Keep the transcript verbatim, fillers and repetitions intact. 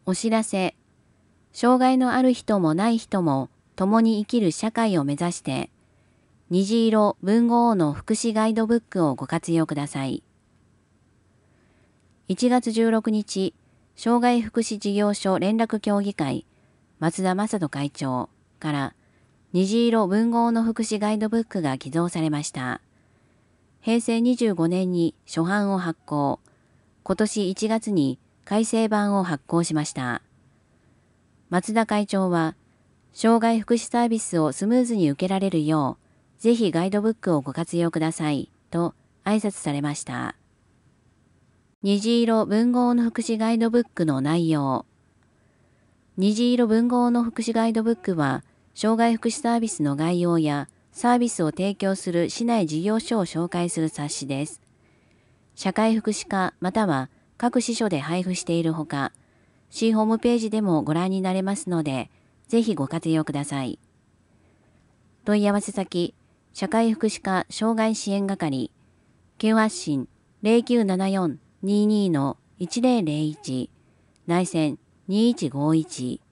お知らせ。障害のある人もない人も共に生きる社会を目指して、虹色文豪の福祉ガイドブックをご活用ください。いちがつじゅうろくにち、障害福祉事業所連絡協議会、松田正人会長から、虹色文豪の福祉ガイドブックが寄贈されました。へいせいにじゅうごねんに初版を発行、今年いちがつに改正版を発行しました。松田会長は、障害福祉サービスをスムーズに受けられるよう、ぜひガイドブックをご活用ください、と挨拶されました。虹色文豪の福祉ガイドブックの内容。虹色文豪の福祉ガイドブックは、障害福祉サービスの概要やサービスを提供する市内事業所を紹介する冊子です。社会福祉課または各支所で配布しているほか、市ホームページでもご覧になれますので、ぜひご活用ください。問い合わせ先、社会福祉課障害支援係、県発信 ゼロきゅうななよんにーにーのいちゼロゼロいち、内線にいちごいち